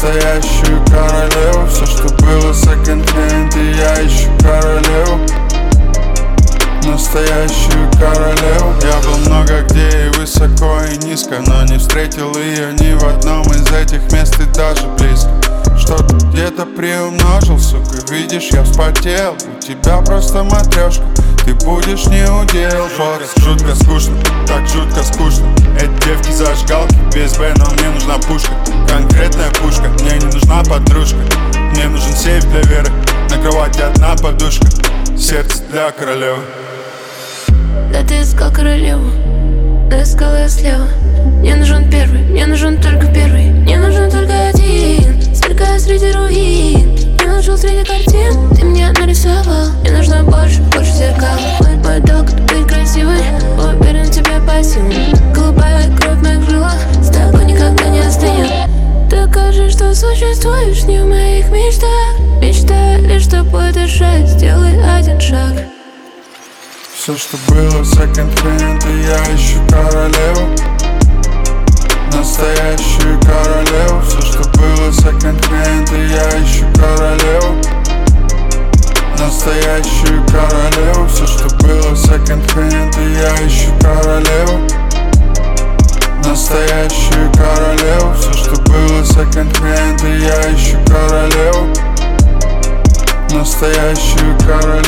настоящую королеву. Все, что было секонд-хенд, и я ищу королеву, настоящую королеву. Я был много где и высоко, и низко, но не встретил ее ни в одном из этих мест и даже близко. Что-то где-то приумножил, сука, видишь, я вспотел. У тебя просто матрешка, ты будешь не удел. Жутко скучно, так жутко скучно. Эти девки зажигалки, без Б, но мне нужна пушка. Конкретная пушка, мне не нужна подружка. Мне нужен сейф для веры, на кровати одна подушка. Сердце для королевы. Да ты искал королеву, да искал я слева. Мне нужен первый, мне нужен только первый. Мне нужен только один, сверкая среди руин. Я нашел среди картин, ты меня нарисовал. Мне нужно больше, больше зеркал. Мой долг — быть красивой, уверен, тебе по силам. Голубая кровь в моих жилах, с тобой никогда не остынет. Докажи, что существуешь не в моих мечтах. Мечтаю лишь, чтобы дышать, сделай один шаг. Все, что было секонд-хенд, и я ищу королеву, настоящую королеву. Все, что было секонд-хенд, и я ищу королеву, настоящую королеву. Все, что было секонд-хенд, и я ищу королеву, настоящую королеву. Все, что было секонд-хенд, и я ищу королеву, настоящую королеву.